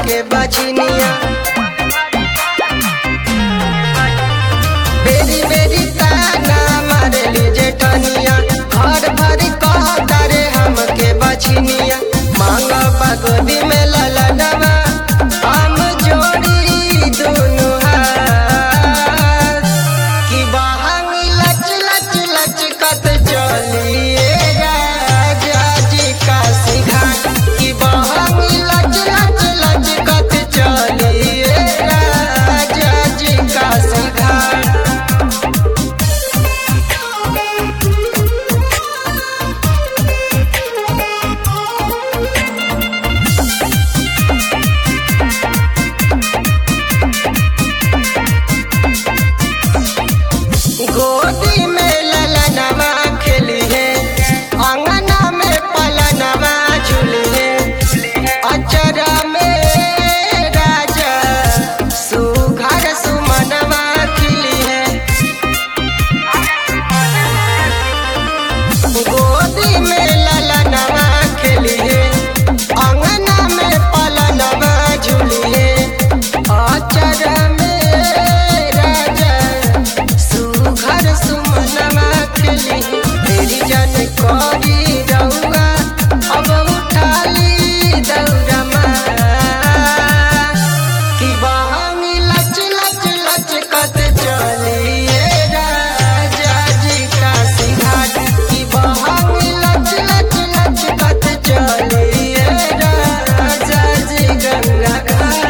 हमके बजनिया। बेरी बेरी ताना मारली जेठनिया, घर भर कहता रे हमके बजनिया। मांगबा गोदी में ललनवा, हम जोड़ी दुनु हाथ। कि बहंगी लच लच लचकत चलिए राजा जी काशी घाट। कि बहंगी लच लच लचकत चलिए राजा जी काशी घाट। गोदी में ललनवा खेली है, अंगना में पलनवा झूली है। अचरा में राजा सुघर सुमनवा खिली है। गोदी में ललनवा खेली है, अंगना में पलनवा झूली है। अचरा में घर सुमनवा खिली, तेरी जन करी रउआ, अब उठाली दौरमा। कि बहंगी लच लच लचकत चलिए राजा जी काशी घाट। कि बहंगी लच लच लचकत चलिए राजा जी गंगा घाट।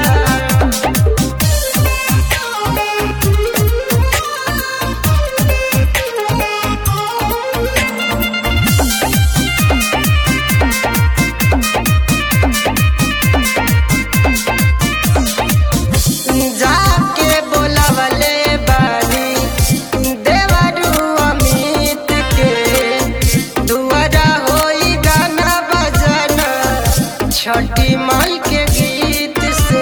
जाके बोलावले बानी देवरू अमित के, दुआरा होई गाना बजाना छठी माई के गीत से।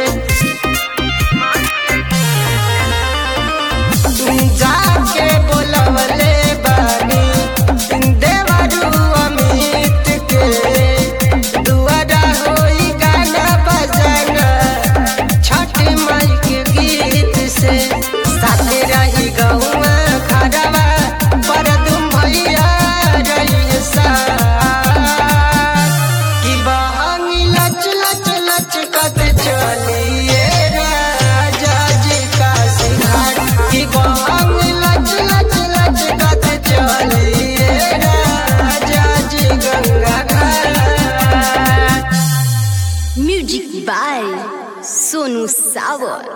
जाके बोलावले बानी देवरू अमित के, दुआरा होई गाना बजाना छठी माई के गीत से। साथे रही गौआ खड़वा, पर तुम भैया रही साथ। कि बहंगी लच लच लचकत चलिए राजा जी काशी घाट। कि बहंगी लच लच लचकत चलिए राजा जी गंगा घाट। म्यूजिक बाय सोनू सावर।